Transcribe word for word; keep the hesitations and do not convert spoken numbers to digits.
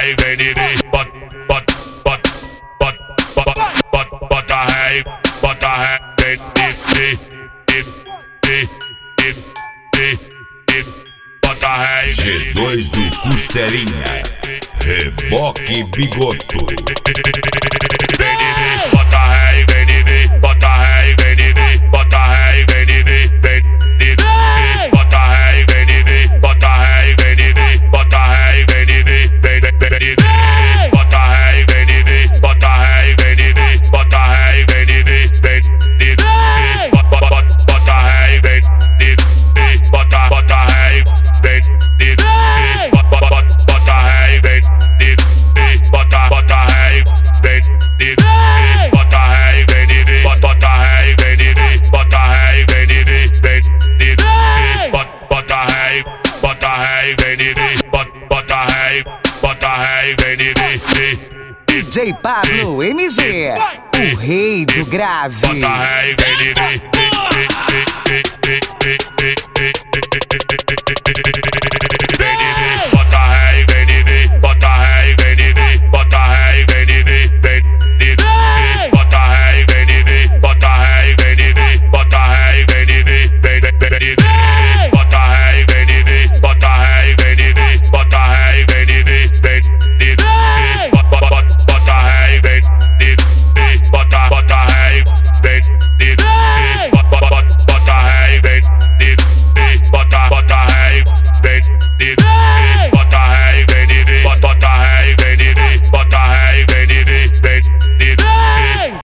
ré e vem de mim. Bota, bota, bota, bota, bota, bota, bota ré, bota ré, vem de mim. Bota ré e vem de mim. G dois do Costelinha, Reboque Bigoto. Vem de mim, bota ré e vem de mim, bota ré e vem de mim, bota ré e vem de mim, vem de mim, bota ré e vem de mim, bota ré e vem de mim, bota ré e vem de mim, vem de mim, bota ré e vem de mim, bota ré e vem de mim, bota ré e vem de mim, vem de mim, bota ré e vem de mim, bota bota ré e vem de mim, bota ré e vem de mim, bota bota ré e vem de mim, bota ré e vem de mim, bota ré e vem de mim, bota ré e vem de mim, vem de mim, bota ré e bota ré e vem de mim, bota ré e bota ré e vem de mim. D J Pablo M G, o rei do grave. Bota ré e vem de mim.